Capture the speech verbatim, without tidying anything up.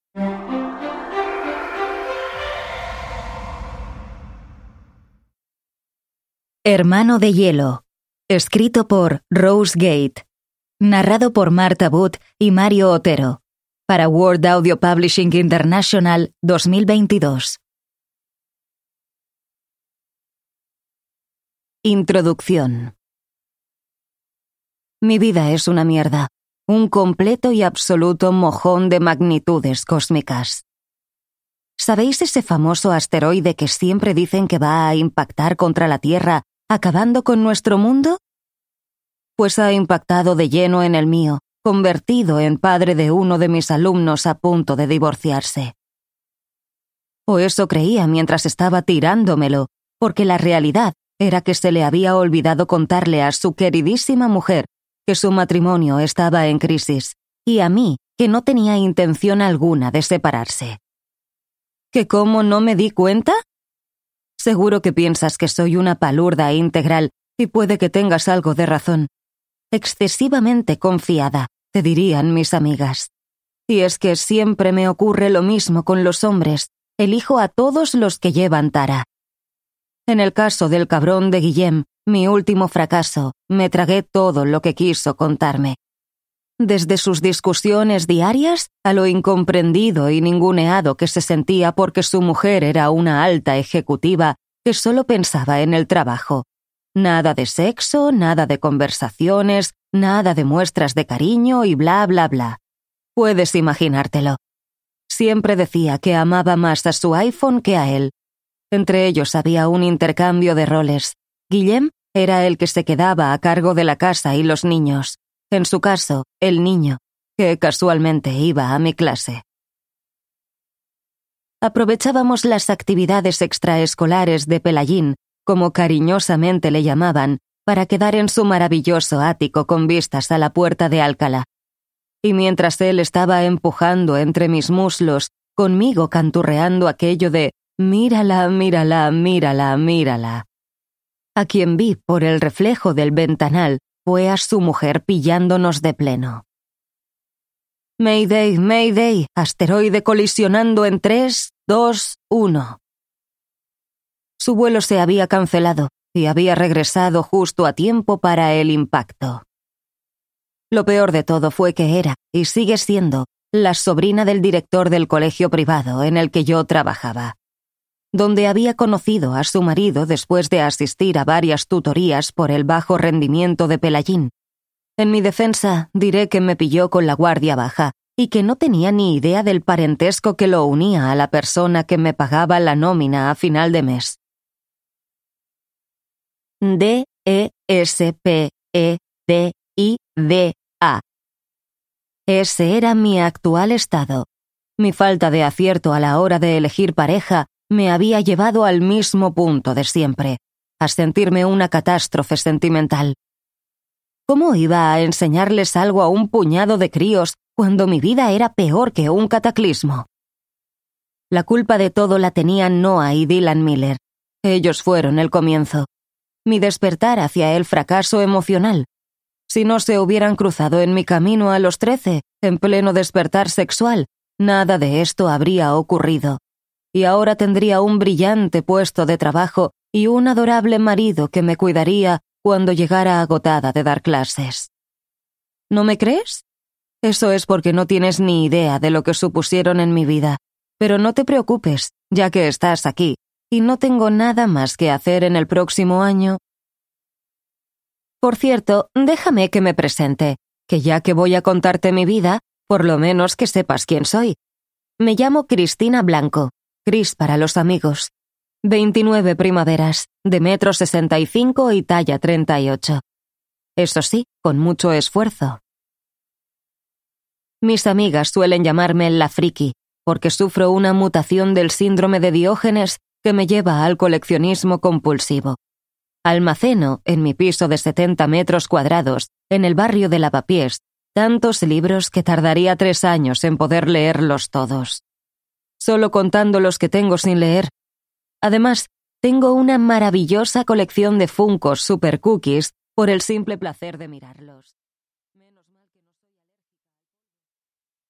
Hermano de hielo, escrito por Rose Gate, narrado por Marta Booth y Mario Otero, para World Audio Publishing International dos mil veintidós. Introducción. Mi vida es una mierda, un completo y absoluto mojón de magnitudes cósmicas. ¿Sabéis ese famoso asteroide que siempre dicen que va a impactar contra la Tierra, acabando con nuestro mundo? Pues ha impactado de lleno en el mío, convertido en padre de uno de mis alumnos a punto de divorciarse. O eso creía mientras estaba tirándomelo, porque la realidad era que se le había olvidado contarle a su queridísima mujer que su matrimonio estaba en crisis, y a mí que no tenía intención alguna de separarse. ¿Que cómo no me di cuenta? Seguro que piensas que soy una palurda integral y puede que tengas algo de razón. Excesivamente confiada, te dirían mis amigas. Y es que siempre me ocurre lo mismo con los hombres. Elijo a todos los que llevan tara. En el caso del cabrón de Guillem, mi último fracaso, me tragué todo lo que quiso contarme. Desde sus discusiones diarias a lo incomprendido y ninguneado que se sentía porque su mujer era una alta ejecutiva que solo pensaba en el trabajo. Nada de sexo, nada de conversaciones, nada de muestras de cariño y bla bla bla. Puedes imaginártelo. Siempre decía que amaba más a su iPhone que a él. Entre ellos había un intercambio de roles. Guillem era el que se quedaba a cargo de la casa y los niños. En su caso, el niño, que casualmente iba a mi clase. Aprovechábamos las actividades extraescolares de Pelayín, como cariñosamente le llamaban, para quedar en su maravilloso ático con vistas a la puerta de Alcalá. Y mientras él estaba empujando entre mis muslos, conmigo canturreando aquello de «mírala, mírala, mírala, mírala», a quien vi por el reflejo del ventanal fue a su mujer pillándonos de pleno. Mayday, Mayday, asteroide colisionando en tres, dos, uno. Su vuelo se había cancelado y había regresado justo a tiempo para el impacto. Lo peor de todo fue que era, y sigue siendo, la sobrina del director del colegio privado en el que yo trabajaba, donde había conocido a su marido después de asistir a varias tutorías por el bajo rendimiento de Pelayín. En mi defensa, diré que me pilló con la guardia baja y que no tenía ni idea del parentesco que lo unía a la persona que me pagaba la nómina a final de mes. D E S P E D I D A. Ese era mi actual estado. Mi falta de acierto a la hora de elegir pareja me había llevado al mismo punto de siempre, a sentirme una catástrofe sentimental. ¿Cómo iba a enseñarles algo a un puñado de críos cuando mi vida era peor que un cataclismo? La culpa de todo la tenían Noah y Dylan Miller. Ellos fueron el comienzo. Mi despertar hacia el fracaso emocional. Si no se hubieran cruzado en mi camino a los trece, en pleno despertar sexual, nada de esto habría ocurrido. Y ahora tendría un brillante puesto de trabajo y un adorable marido que me cuidaría cuando llegara agotada de dar clases. ¿No me crees? Eso es porque no tienes ni idea de lo que supusieron en mi vida, pero no te preocupes, ya que estás aquí, y no tengo nada más que hacer en el próximo año. Por cierto, déjame que me presente, que ya que voy a contarte mi vida, por lo menos que sepas quién soy. Me llamo Cristina Blanco. Cris para los amigos. veintinueve primaveras, de metro sesenta y cinco y talla treinta y ocho. Eso sí, con mucho esfuerzo. Mis amigas suelen llamarme la friki, porque sufro una mutación del síndrome de Diógenes que me lleva al coleccionismo compulsivo. Almaceno, en mi piso de setenta metros cuadrados, en el barrio de Lavapiés, tantos libros que tardaría tres años en poder leerlos todos. Solo contando los que tengo sin leer. Además, tengo una maravillosa colección de Funkos Super Cookies por el simple placer de mirarlos.